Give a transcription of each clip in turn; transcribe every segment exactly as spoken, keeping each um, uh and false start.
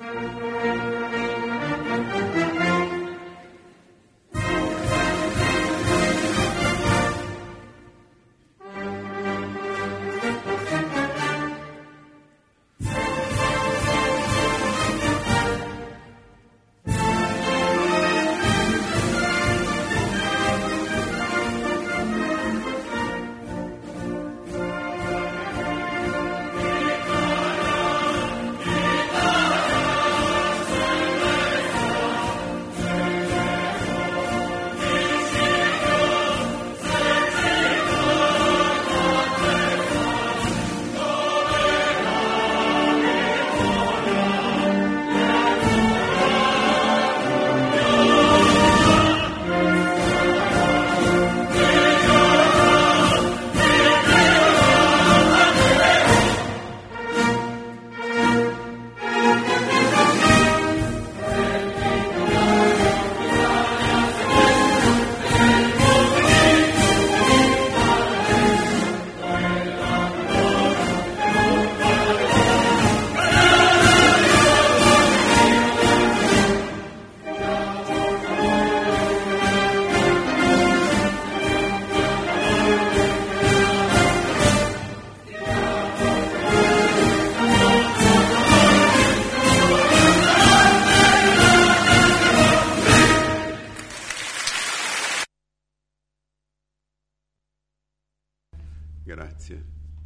Grazie.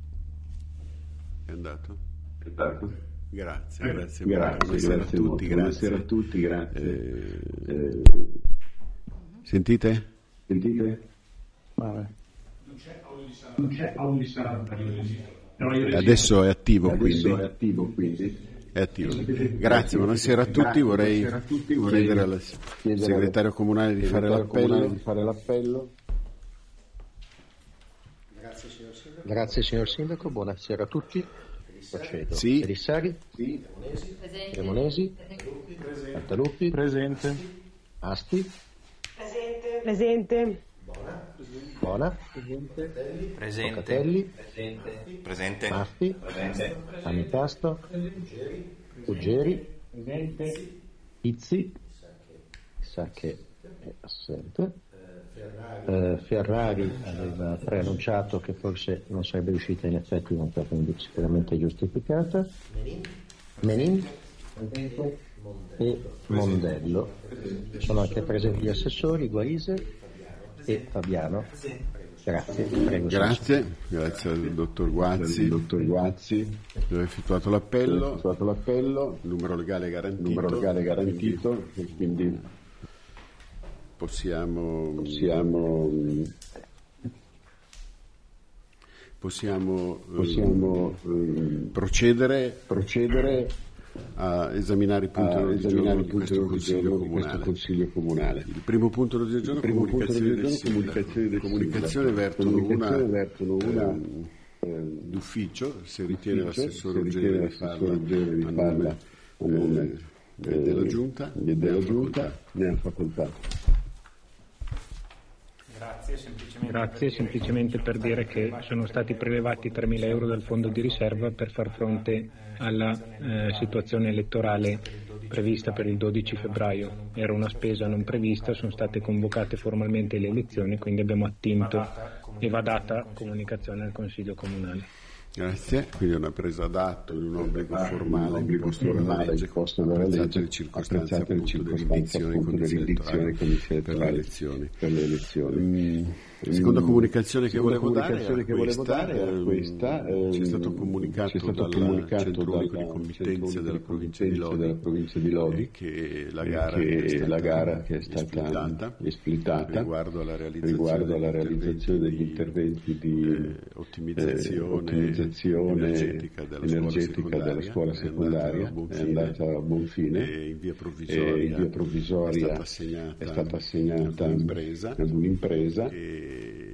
È andato? È andato? Grazie, eh, grazie, grazie, buonasera, grazie a tutti, molto. grazie. Buonasera a tutti, grazie. Eh, eh, sentite? Sentite? Vabbè. Non c'è audio di sala. Adesso è attivo, Adesso quindi. è attivo, quindi. È attivo. Grazie, buonasera a tutti. Vorrei a tutti. Vorrei chiedere al chiedere segretario comunale di fare l'appello. Di fare l'appello. Grazie signor Sindaco, buonasera a tutti. Procedo. Sì. Pelissari? Sì. Cremonesi? Cantaluppi? Presente. Asti? Presente. Presente. Bona? Presente. Locatelli? Presente. Maffi? Amicasto? Ruggeri? Izzi? Sa che è assente. Eh, Ferrari aveva preannunciato che forse non sarebbe riuscita, in effetti non è quindi sicuramente giustificata. Menin e Mondello. Sono anche presenti gli assessori Guarise e Fabiano. Grazie. Prego, Grazie, grazie al dottor Guazzi. Il dottor Guazzi. Dove ha effettuato l'appello. Ha effettuato l'appello. Il numero legale garantito. Numero legale garantito. E quindi possiamo. Possiamo. Possiamo, possiamo eh, procedere, procedere a esaminare i punti a di esaminare giorno di questo Consiglio Comunale. Consiglio Comunale. Il primo punto del giorno è comunicazioni del sindaco. Comunicazioni vertono una, vertono una eh, d'ufficio, se ritiene l'assessore se Ruggeri ritiene di farla l'assessore di a farla nome, a nome eh, della Giunta, della Giunta, ne ha facoltà. Grazie, semplicemente, Grazie, semplicemente per dire che sono stati prelevati tremila euro dal fondo di riserva per far fronte alla eh, situazione elettorale prevista per il dodici febbraio. Era una spesa non prevista, sono state convocate formalmente le elezioni, quindi abbiamo attinto e va data comunicazione al Consiglio Comunale. Grazie, quindi è una presa d'atto di un obbligo formale, un obbligo formale imposto dalla legge, le circostanze apprezzate le circostanze appunto dell'indizione e condizioni per le elezioni. Per le elezioni. Mm. La seconda comunicazione che seconda volevo comunicazione dare che volevo dare era questa. Ehm, ci è stato comunicato, ci è stato dal comunicato Centro Unico di dalla Committenze della provincia di Lodi, della provincia di Lodi che la gara, che è stata la gara che è stata espletata, espletata riguardo alla realizzazione, riguardo alla degli realizzazione degli interventi interventi di eh, ottimizzazione, eh, ottimizzazione energetica della energetica scuola della scuola secondaria, è andata a buon fine e in via e provvisoria, in via provvisoria è stata assegnata, è stata assegnata ad un'impresa, ad un'impresa che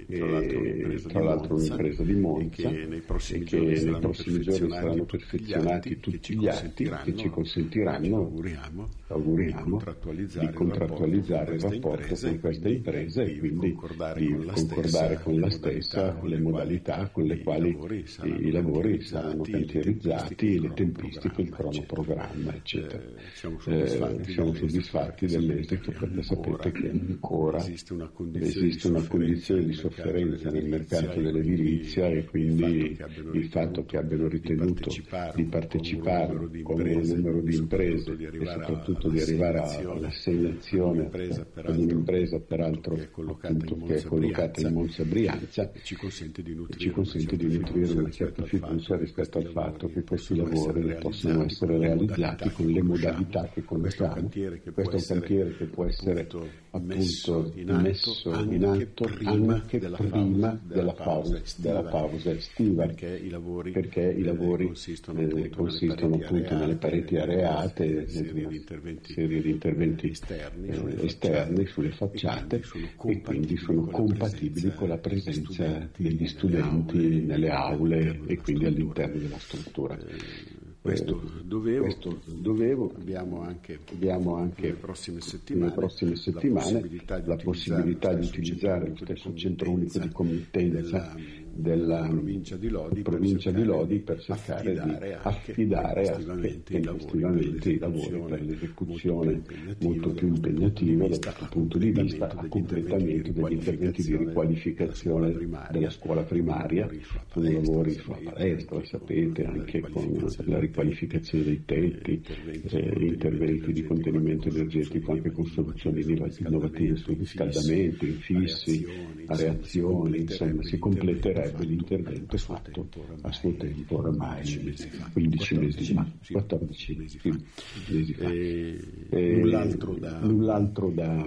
e, tra l'altro un'impresa di Monza, e che nei prossimi giorni saranno perfezionati, perfezionati tutti gli atti che ci consentiranno, auguriamo, auguriamo di contrattualizzare il rapporto con questa impresa e quindi di concordare con la stessa le modalità con le quali i lavori saranno cantierizzati, le tempistiche, il cronoprogramma, eccetera. Siamo soddisfatti, eh, siamo soddisfatti dell'esito, perché sapete che ancora esiste una condizione di sofferenza nel mercato dell'edilizia, e quindi il fatto che abbiano ritenuto di partecipare con un numero di imprese e soprattutto di arrivare all'assegnazione ad un'impresa peraltro che è collocata in Monza Brianza, ci consente di nutrire una certa fiducia rispetto al fatto che questi lavori possono essere realizzati con le modalità che conosciamo. Questo è un cantiere che può essere appunto messo in atto anche prima della pausa, della pausa estiva, perché i lavori, perché i lavori consistono, eh, consistono appunto nelle pareti areate, nella serie di interventi esterni, eh, esterni sulle facciate, e quindi sono compatibili con la presenza degli studenti nelle aule e quindi all'interno della struttura. Questo dovevo, questo dovevo. Abbiamo anche, abbiamo anche nelle prossime settimane, nelle prossime settimane la possibilità di, la possibilità di utilizzare lo stesso centro unico di committenza della, della provincia di Lodi, provincia per, di Lodi per cercare di affidare tempestivamente i lavori per l'esecuzione molto più impegnativa da questo punto di vista, a completamento degli interventi di riqualificazione della scuola primaria. Sono lavori sulla palestra, sapete, anche con la riqualificazione dei tetti, eh, interventi di contenimento energetico anche con soluzioni innovative sul riscaldamento, infissi, areazioni, insomma si completerebbe l'intervento fatto a suo tempo oramai quindici mesi fa, quattordici mesi fa. E, e null'altro da, null'altro da,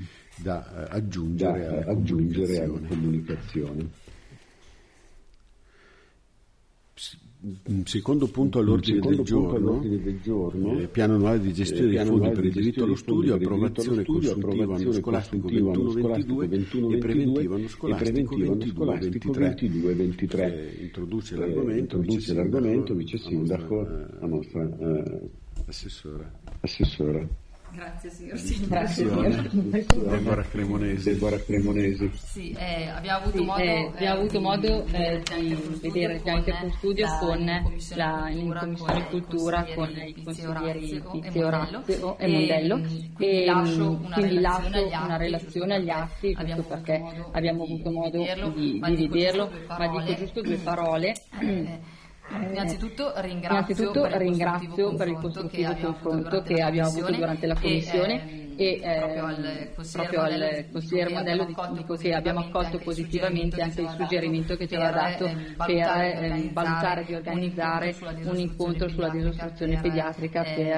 da aggiungere, da, alla, aggiungere comunicazione. alla comunicazione. Secondo punto all'ordine del giorno, del giorno eh, piano annuale di gestione eh, dei fondi per il diritto allo studio, approvazione consultiva anno scolastico ventuno ventidue e preventiva anno scolastico ventidue ventitré. Eh, introduce l'argomento, introduce l'argomento vice sindaco, la nostra eh, assessora. assessora. Grazie signor Signore. Deborah Cremonesi. Deborah Cremonesi. Sì, eh, abbiamo avuto sì, modo, eh, abbiamo avuto modo eh, di vedere già in studio con la in Commissione Cultura con i consiglieri Pizio, Orazio e Mondello, e quindi lascio una relazione agli atti, giusto perché abbiamo avuto modo di, di vederlo, ma dico giusto due parole. Eh, innanzitutto ringrazio, innanzitutto per, il ringrazio per il costruttivo confronto che abbiamo avuto durante la Commissione e, eh, e proprio al consigliere Mondello dico che abbiamo accolto positivamente anche il suggerimento che ci aveva dato per eh, valutare di organizzare un incontro sulla disostruzione pediatrica per,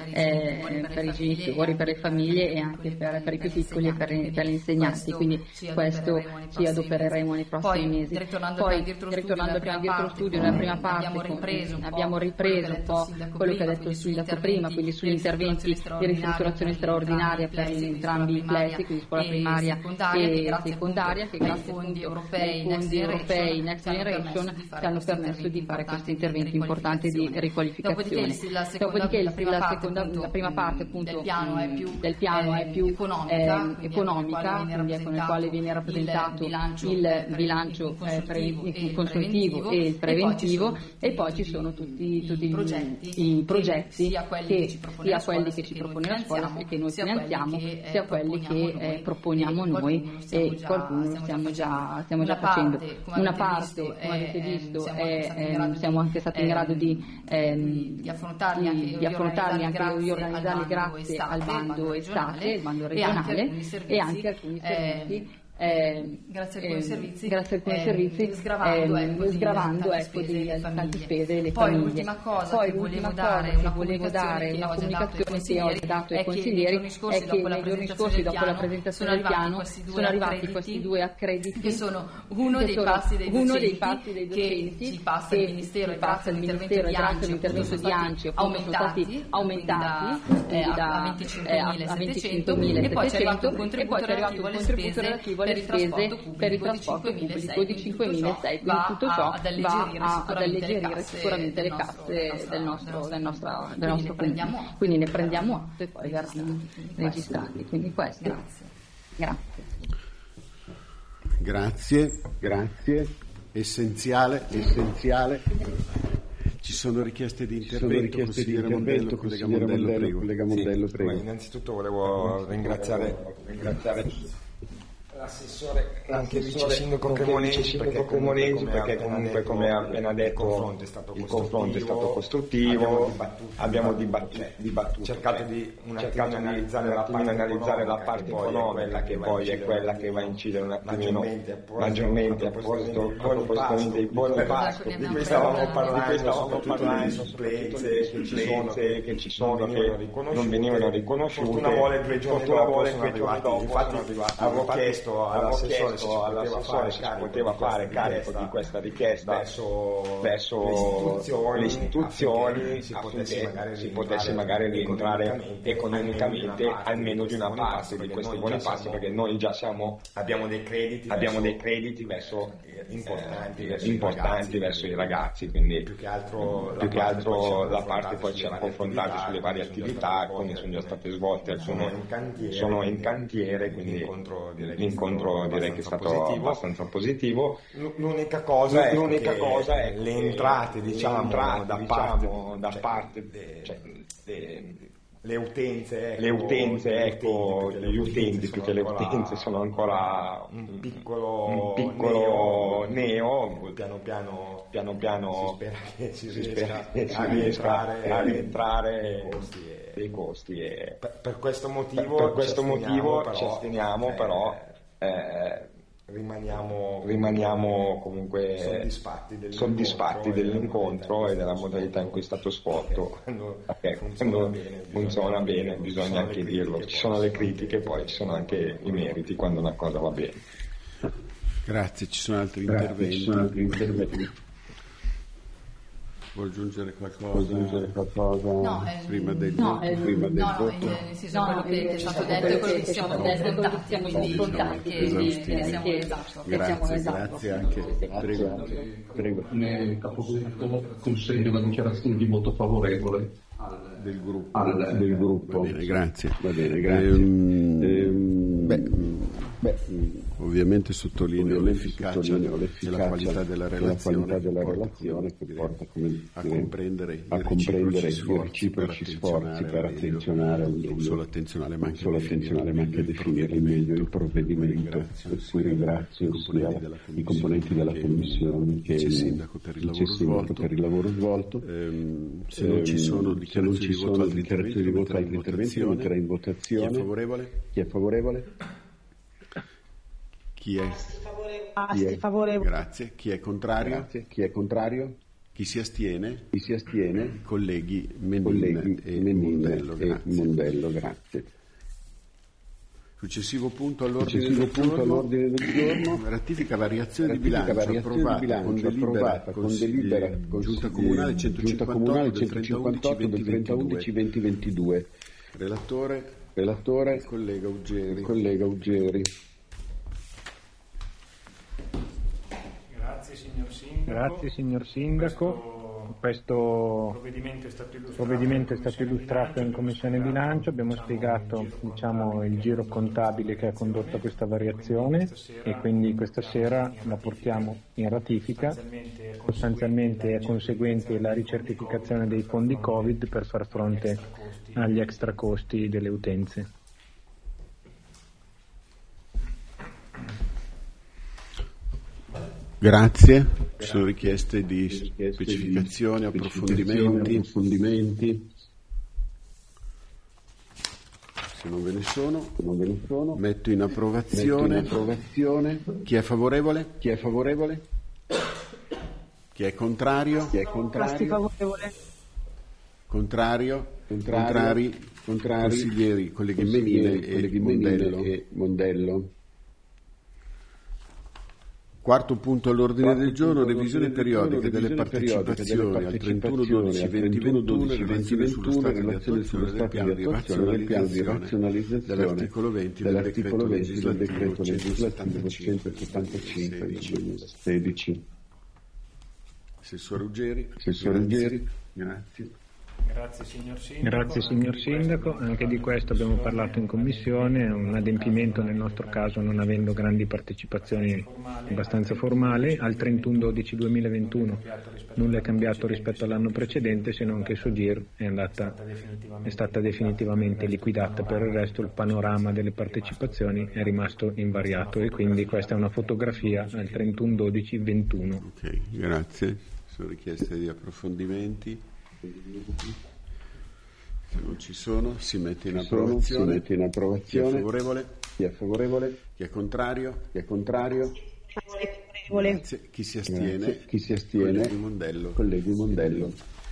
eh, per i genitori, per le famiglie e anche per, per i più piccoli e per, per gli insegnanti, quindi questo ci adopereremo nei prossimi mesi. Poi, ritornando al piano dietro studio, nella prima parte abbiamo ripreso un, abbiamo ripreso un po' quello che ha detto il sindaco prima, quindi sugli interventi di ristrutturazione straordinaria per entrambi i plessi, quindi scuola primaria e secondaria, che grazie ai fondi europei Next Generation ci hanno permesso di fare questi interventi importanti di riqualificazione. Dopodiché la prima parte appunto del piano è più economica, quindi con il quale viene rappresentato il bilancio consuntivo e il preventivo, e poi ci sono tutti, tutti i progetti, i progetti sia quelli che, sia quelli che ci propone la scuola e che noi finanziamo, sia quelli che eh, proponiamo noi e qualcuno stiamo già, stiamo già facendo. Una parte, come avete visto, è, è, siamo anche stati in grado di, ehm, di affrontarli anche, di affrontarli anche riorganizzarli grazie al bando estate, il bando regionale, e anche alcuni servizi. Eh, grazie a alcuni eh, servizi, grazie a alcuni eh, servizi sgravando, eh, ecco, sgravando di ecco, di tante spese delle poi famiglie. L'ultima cosa Poi che l'ultima volevo cosa dare, che una volevo dare, una comunicazione che ho dato ai consiglieri, è che nei giorni scorsi dopo la presentazione del piano sono arrivati questi due accrediti che sono uno dei passi dei uno dei passi dei docenti che ci passa il Ministero e grazie all'intervento di ANCI sono stati aumentati a venticinquemilasettecento, e poi c'è arrivato un contributo relativo alle le spese per il trasporto pubblico di cinquemilaseicento. Quindi tutto ciò va ad alleggerire sicuramente le casse del nostro, del nostro, del nostro comune. Quindi ne prendiamo atto e poi verranno registrati. Quindi questo. Grazie. Grazie. Grazie, grazie. Essenziale, essenziale. Ci sono richieste di intervento, consigliere Mondello, collega Mondello, prego. Collega Mondello, prego. Sì, innanzitutto volevo ringraziare, ringraziare l'assessore, anche il vice sindaco Cremonesi, perché comunque, perché comunque come ha appena detto il confronto è stato, il confronto è stato costruttivo, abbiamo dibattuto, dibattuto cercato di un attimo di analizzare la parte, analizzare la parte economica, che poi è quella che va a incidere un attimino maggiormente a proposito dei buoni pasto, di cui stavamo parlando, soprattutto delle supplenze che ci sono, che non venivano riconosciute. Fortuna vuole due giorni dopo sono arrivati, infatti avevo chiesto all'assessore se si poteva fare carico di questa richiesta verso, verso le istituzioni, si potesse magari, si potesse magari rientrare economicamente almeno di una parte di questi buoni passi, perché noi già siamo, abbiamo dei crediti, abbiamo dei crediti verso, importanti, verso, importanti i verso i ragazzi, quindi più che altro, più che altro la parte poi ci ha confrontati sulle varie attività, come sono già state svolte, alcune sono in cantiere, quindi l'incontro direi che è stato positivo. abbastanza positivo. L'unica cosa è l'unica che cosa è le entrate, diciamo, entrate, da parte, diciamo, da cioè, parte de, cioè, de, le utenze, ecco, le utenze, ecco, gli utenti più che le utenze sono ancora un piccolo, un piccolo neo, neo, piano piano, piano piano si spera che si, si riesca, riesca a rientrare, a rientrare dei costi. E per, per questo motivo, per, per questo motivo ci asteniamo, eh, però eh, rimaniamo, rimaniamo comunque soddisfatti dell'incontro, soddisfatti dell'incontro e della modalità in cui è stato svolto. Quando, okay, funziona, quando bene, funziona bene, bene bisogna anche dirlo. Ci sono le critiche, poi ci sono anche i meriti quando una cosa va bene. Grazie, ci sono altri Grazie, interventi. Ci sono altri interventi. Vuoi aggiungere qualcosa? Vuoi aggiungere qualcosa? No, eh, prima del no, voto? Eh, prima del no, voto? No, nel senso no, quello che è stato detto e quello che siamo confrontati, quindi siamo esatto. Grazie, grazie anche. Prego. Prego. Come capogruppo consegno la dichiarazione di voto favorevole del gruppo. Al, del gruppo. Va bene, grazie. Va bene, grazie. Ehm, ehm, beh, beh, ovviamente sottolineo l'efficacia, l'efficacia della qualità della relazione, della qualità della relazione che porta come a comprendere a i comprendere reciproci reciproci sforzi per attenzionare non solo attenzionare ma anche solo attenzionare ma anche definire meglio il provvedimento, per cui ringrazio sia i componenti della Commissione che il Sindaco per il lavoro svolto. Ehm, se non ci sono dichiarazioni di voto, altri interventi, lo metterei in votazione. Chi è favorevole? Chi è favorevole? Chi è Chi è favorevole? Grazie. Chi è contrario? Grazie. Chi è contrario? Chi si astiene? Chi si astiene? Colleghi Menin Colleghi e Menin Mondello, e grazie. Mondello, grazie. Successivo punto all'ordine, Successivo del, punto giorno, all'ordine del giorno. Ratifica variazione Ratifica di bilancio variazione approvata, di bilancio, con delibera, approvata con delibera Giunta Comunale centocinquantotto del trenta undici duemilaventidue. Relatore, Relatore il collega Uggeri. Il collega Uggeri. Grazie signor Sindaco. Grazie signor Sindaco. Questo provvedimento è stato illustrato, provvedimento è stato illustrato in Commissione Bilancio, abbiamo spiegato diciamo, il giro contabile che ha condotto a questa variazione e quindi questa sera la portiamo in ratifica. Sostanzialmente è conseguente la ricertificazione dei fondi Covid per far fronte agli extra costi delle utenze. Grazie. Ci sono richieste di specificazioni, approfondimenti. approfondimenti. Se non ve ne sono, non ve ne sono. Metto in approvazione. Metto in approvazione. Chi è favorevole? Chi è favorevole? Chi è contrario? Chi è contrario? Favorevole. Contrario? Contrario. Contrari? Contrari. Consiglieri, colleghi Menine e Mondello. e Mondello. Quarto punto all'ordine del giorno, revisione periodica delle partecipazioni al trentuno dodici duemilaventuno in relazione sullo stato di attuazione del piano di razionalizzazione dell'articolo venti del decreto legislativo centosettantacinque del duemilasedici. Assessore Ruggeri. Assessore Ruggeri, grazie. Grazie signor Sindaco. Grazie signor Sindaco, anche di questo abbiamo parlato in commissione, è un adempimento nel nostro caso non avendo grandi partecipazioni abbastanza formali. Al trentuno dodici duemilaventuno nulla è cambiato rispetto all'anno precedente, se non che Sogir è, andata, è stata definitivamente liquidata. Per il resto il panorama delle partecipazioni è rimasto invariato e quindi questa è una fotografia al trentuno dodici ventuno. Ok, grazie. Sono richieste di approfondimenti. Se non ci sono, si mette in approvazione. Si mette in approvazione. Chi è favorevole? Chi è favorevole? Chi è contrario? Chi è contrario? Favorevole. Chi si astiene? Grazie. Chi si astiene? Colleghi Mondello. Colleghi Mondello.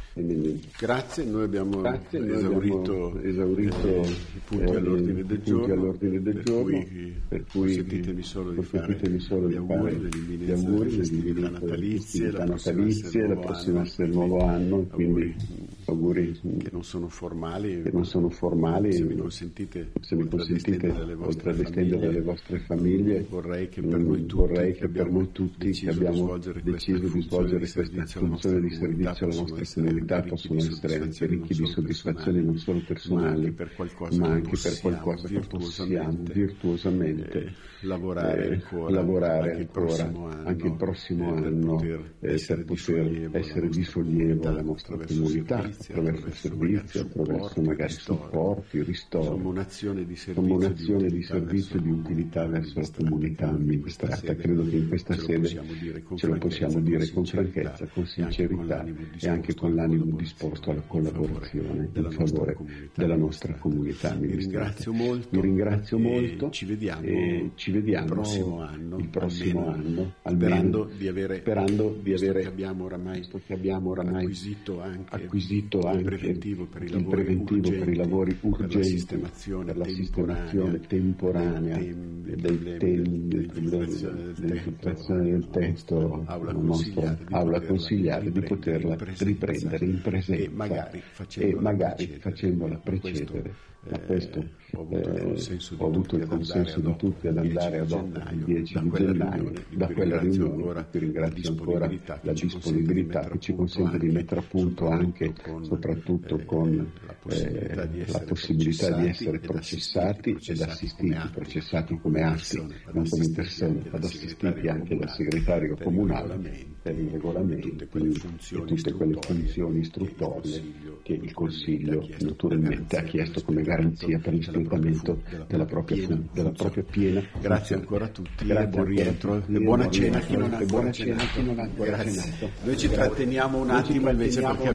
Grazie, noi abbiamo Grazie, noi esaurito, abbiamo esaurito eh, i punti, eh, all'ordine, del punti giorno, all'ordine del per giorno, cui, per cui consentitemi solo di fare solo gli auguri dell'imminenza delle festività natalizie, la natalizie, la prossima essere il nuovo anno, quindi auguri che non sono formali, che non sono formali se mi consentite, se mi consentite oltre ad estendere alle vostre famiglie, vorrei che per noi tutti, vorrei che per noi tutti che abbiamo deciso di svolgere questa funzione di servizio alla nostra comunità possono essere anche ricchi di soddisfazioni non solo personali, ma anche per qualcosa che possiamo virtuosamente eh, lavorare eh, ancora, lavorare anche, ancora il anno, anche il prossimo eh, anno per eh, essere, per poter di essere di sollievo alla nostra comunità attraverso servizi, attraverso magari supporti, ristori. Insomma, un'azione di servizio, Come un'azione di, servizio di utilità verso la comunità amministrata. Credo che in questa sede ce lo possiamo dire con franchezza, con sincerità e anche con l'animo disposto alla collaborazione in favore della nostra comunità amministrata. Vi ringrazio molto. Ci vediamo, e ci vediamo il prossimo anno, il prossimo almeno, anno sperando di avere, sperando di avere che abbiamo oramai, che abbiamo oramai acquisito anche, acquisito anche il preventivo per i il lavori preventivo urgenti, per i lavori urgenti, per la sistemazione, per la temporanea, sistemazione temporanea dei temi dell'infiltrazione del testo alla nostra aula consigliare, di poterla riprendere in presenza e magari e magari facendola precedere. Ma questo eh, ho avuto il consenso, ho avuto il consenso di tutti ad andare ad opera il dieci di gennaio da quella riunione. Vi ringrazio ancora la disponibilità che ci consente di mettere a punto anche, soprattutto con eh, la possibilità di essere processati ed assistiti, processati come atti, non come persone, ad assistiti anche dal segretario comunale per i regolamenti e tutte quelle funzioni istruttorie che il Consiglio naturalmente ha chiesto come garanzia per l'espletamento della propria, della propria piena. Grazie ancora a tutti, Grazie e buon rientro e buona cena a chi non ha ancora cenato. Noi ci tratteniamo un attimo invece perché